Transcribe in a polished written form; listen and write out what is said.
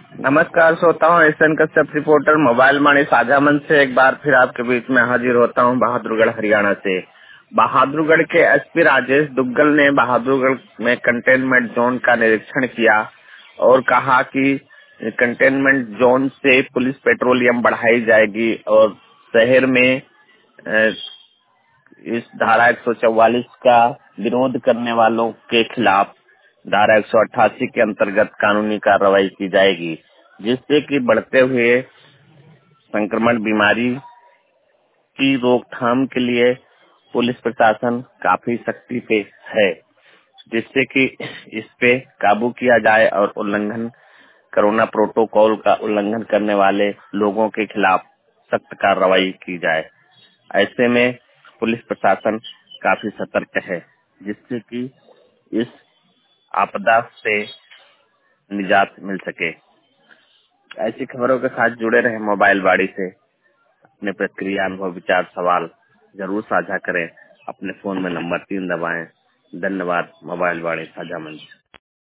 नमस्कार, सोता हूँ एसएन कश्यप रिपोर्टर मोबाइल मणि साझा मंच से एक बार फिर आपके बीच में हाजिर होता हूँ बहादुरगढ़ हरियाणा से। बहादुरगढ़ के एसपी राजेश दुग्गल ने बहादुरगढ़ में कंटेनमेंट जोन का निरीक्षण किया और कहा कि कंटेनमेंट जोन से पुलिस पेट्रोलियम बढ़ाई जाएगी और शहर में इस धारा 144 का विरोध करने वालों के खिलाफ धारा 188 के अंतर्गत कानूनी कार्रवाई की जाएगी, जिससे कि बढ़ते हुए संक्रमण बीमारी की रोकथाम के लिए पुलिस प्रशासन काफी सख्ती पे है, जिससे कि इस पे काबू किया जाए और कोरोना प्रोटोकॉल का उल्लंघन करने वाले लोगों के खिलाफ सख्त कार्रवाई की जाए। ऐसे में पुलिस प्रशासन काफी सतर्क है, जिससे कि इस आपदा से निजात मिल सके। ऐसी खबरों के साथ जुड़े रहे मोबाइल बाड़ी से। अपने प्रतिक्रिया, अनुभव, विचार, सवाल जरूर साझा करें। अपने फोन में नंबर 3 दबाएं। धन्यवाद। मोबाइल बाड़ी साझा मंच।